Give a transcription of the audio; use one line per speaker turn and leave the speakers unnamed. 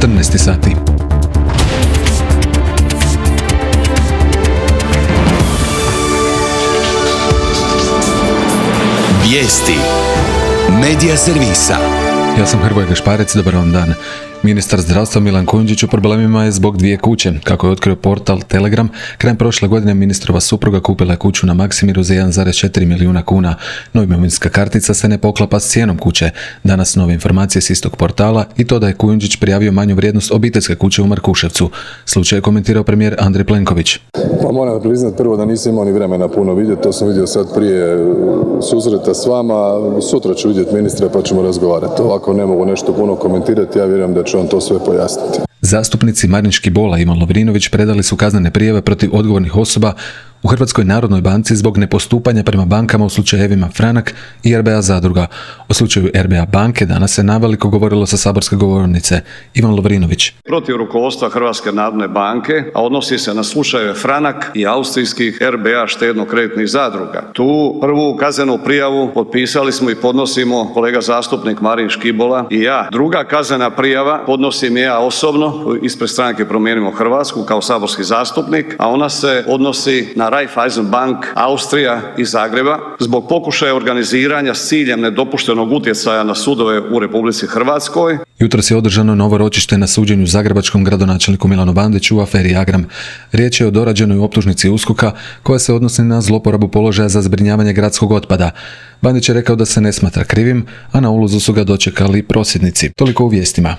14 sati.
Vijesti Medija servisa.
Ja sam Hrvoje Gašparec, dobar vam dan. Ministar zdravstva Milan Kujundžić u problemima je zbog 2 kuće. Kako je otkrio portal Telegram, krajem prošle godine ministrova supruga kupila je kuću na Maksimiru za 1,4 milijuna kuna. No imovinska kartica se ne poklapa s cijenom kuće. Danas nove informacije s istog portala i to da je Kujundžić prijavio manju vrijednost obiteljske kuće u Markuševcu. Slučaj je komentirao premijer Andrej Plenković.
Pa moram priznati prvo da nisam imao ni vremena puno vidjeti, to sam vidio sad prije susreta s vama. Sutra ću vidjeti ministra pa ćemo razgovarati. Ovako ne mogu nešto puno komentirati, ja vjerujem da će on to sve pojasniti.
Zastupnici Marin Škibola i Ivan Lovrinović predali su kaznene prijave protiv odgovornih osoba u Hrvatskoj narodnoj banci zbog nepostupanja prema bankama u slučajevima Franak i RBA zadruga. O slučaju RBA banke danas se naveliko govorilo sa saborske govornice. Ivan Lovrinović.
Protiv rukovodstva Hrvatske narodne banke, a odnosi se na slučajeve Franak i austrijskih RBA štedno-kreditnih zadruga. Tu prvu kaznenu prijavu potpisali smo i podnosimo kolega zastupnik Marin Škibola i ja. Druga kaznena prijava podnosim ja osobno ispred stranke Promijenimo Hrvatsku kao saborski zastupnik, a ona se odnosi na Raiffeisen Bank Austrija iz Zagreba zbog pokušaja organiziranja s ciljem nedopuštenog utjecaja na sudove u Republici Hrvatskoj.
Jutros je održano novo ročište na suđenju zagrebačkom gradonačelniku Milanu Bandiću u aferi Agram. Riječ je o dorađenoj optužnici USKOK-a koja se odnosi na zloporabu položaja za zbrinjavanje gradskog otpada. Bandić je rekao da se ne smatra krivim, a na uluzu su ga dočekali prosvjednici. Toliko u vijestima.